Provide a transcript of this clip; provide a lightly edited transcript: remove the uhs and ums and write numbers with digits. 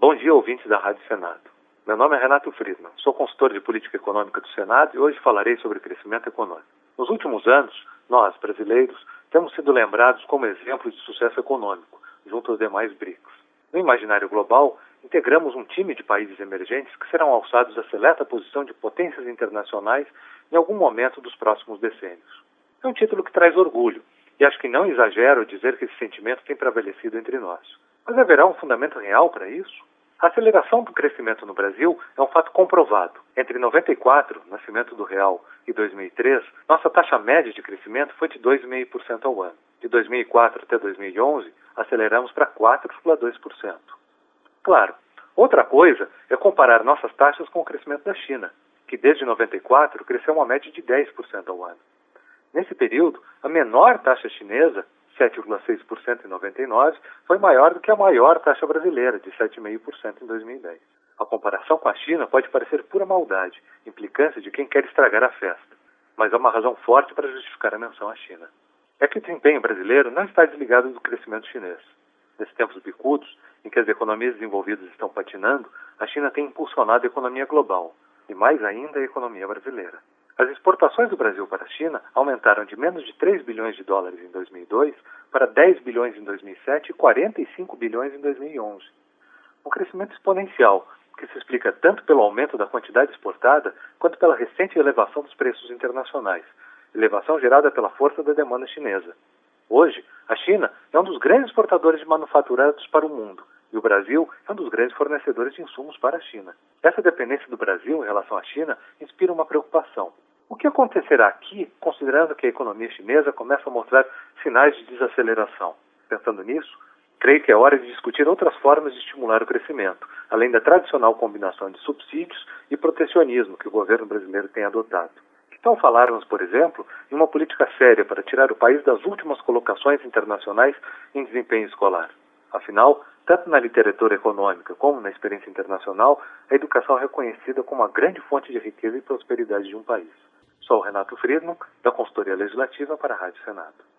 Bom dia, ouvintes da Rádio Senado. Meu nome é Renato Friedman, sou consultor de política econômica do Senado e hoje falarei sobre crescimento econômico. Nos últimos anos, nós, brasileiros, temos sido lembrados como exemplo de sucesso econômico, junto aos demais BRICS. No imaginário global, integramos um time de países emergentes que serão alçados à seleta posição de potências internacionais em algum momento dos próximos decênios. É um título que traz orgulho, e acho que não exagero ao dizer que esse sentimento tem prevalecido entre nós. Mas haverá um fundamento real para isso? A aceleração do crescimento no Brasil é um fato comprovado. Entre 94, nascimento do real, e 2003, nossa taxa média de crescimento foi de 2,5% ao ano. De 2004 até 2011, aceleramos para 4,2%. Claro, outra coisa é comparar nossas taxas com o crescimento da China, que desde 94 cresceu uma média de 10% ao ano. Nesse período, a menor taxa chinesa, 7,6% em 99, foi maior do que a maior taxa brasileira, de 7,5% em 2010. A comparação com a China pode parecer pura maldade, implicância de quem quer estragar a festa, mas há uma razão forte para justificar a menção à China. É que o desempenho brasileiro não está desligado do crescimento chinês. Nesses tempos bicudos, em que as economias desenvolvidas estão patinando, a China tem impulsionado a economia global, e mais ainda a economia brasileira. As exportações do Brasil para a China aumentaram de menos de 3 bilhões de dólares em 2002 para 10 bilhões em 2007 e 45 bilhões em 2011. Um crescimento exponencial que se explica tanto pelo aumento da quantidade exportada quanto pela recente elevação dos preços internacionais, elevação gerada pela força da demanda chinesa. Hoje, a China é um dos grandes exportadores de manufaturados para o mundo, e o Brasil é um dos grandes fornecedores de insumos para a China. Essa dependência do Brasil em relação à China inspira uma preocupação. O que acontecerá aqui, considerando que a economia chinesa começa a mostrar sinais de desaceleração? Pensando nisso, creio que é hora de discutir outras formas de estimular o crescimento, além da tradicional combinação de subsídios e protecionismo que o governo brasileiro tem adotado. Que tal falarmos, por exemplo, em uma política séria para tirar o país das últimas colocações internacionais em desempenho escolar? Afinal, tanto na literatura econômica como na experiência internacional, a educação é reconhecida como a grande fonte de riqueza e prosperidade de um país. Sou o Renato Friedman, da Consultoria Legislativa para a Rádio Senado.